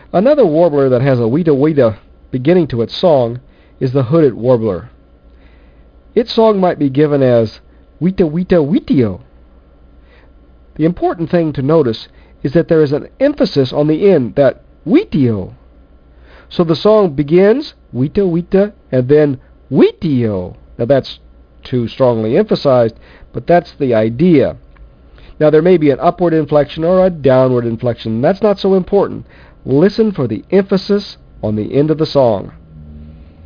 Another warbler that has a weta-weta beginning to its song is the hooded warbler. Its song might be given as weta-weta-wetio. The important thing to notice is that there is an emphasis on the end, that wetio. So the song begins weta-weta and then wetio. Now that's too strongly emphasized, but that's the idea. Now there may be an upward inflection or a downward inflection. That's not so important. Listen for the emphasis on the end of the song.